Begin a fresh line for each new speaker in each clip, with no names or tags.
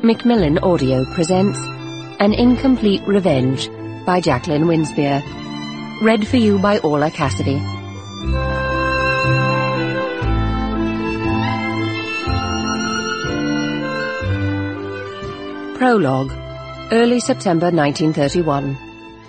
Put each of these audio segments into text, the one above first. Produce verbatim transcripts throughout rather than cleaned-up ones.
Macmillan Audio presents An Incomplete Revenge by Jacqueline Winspear. Read for you by Orla Cassidy. Prologue. Early September nineteen thirty-one.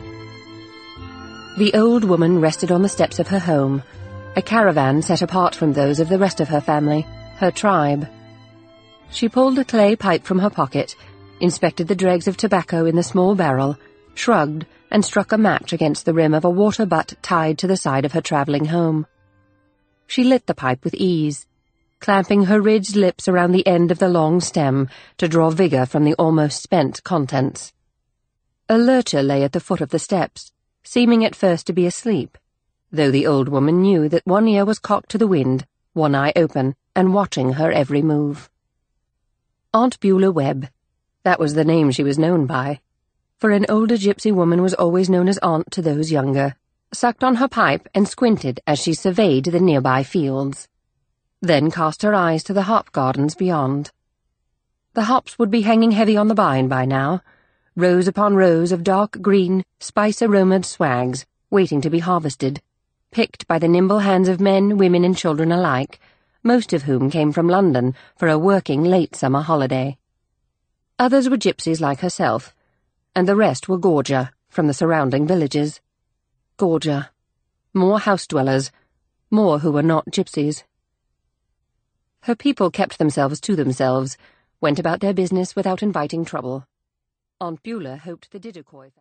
The old woman rested on the steps of her home, a caravan set apart from those of the rest of her family, her tribe. She pulled a clay pipe from her pocket, inspected the dregs of tobacco in the small barrel, shrugged, and struck a match against the rim of a water butt tied to the side of her travelling home. She lit the pipe with ease, clamping her ridged lips around the end of the long stem to draw vigour from the almost spent contents. A lurcher lay at the foot of the steps, seeming at first to be asleep, though the old woman knew that one ear was cocked to the wind, one eye open, and watching her every move. Aunt Beulah Webb, that was the name she was known by, for an older gypsy woman was always known as aunt to those younger, sucked on her pipe and squinted as she surveyed the nearby fields, then cast her eyes to the hop gardens beyond. The hops would be hanging heavy on the vine by now, rows upon rows of dark green, spice-aromaed swags waiting to be harvested, picked by the nimble hands of men, women, and children alike, most of whom came from London for a working late summer holiday. Others were gypsies like herself, and the rest were Gorja from the surrounding villages. Gorja. More house-dwellers, more who were not gypsies. Her people kept themselves to themselves, went about their business without inviting trouble. Aunt Beulah hoped the Didikoi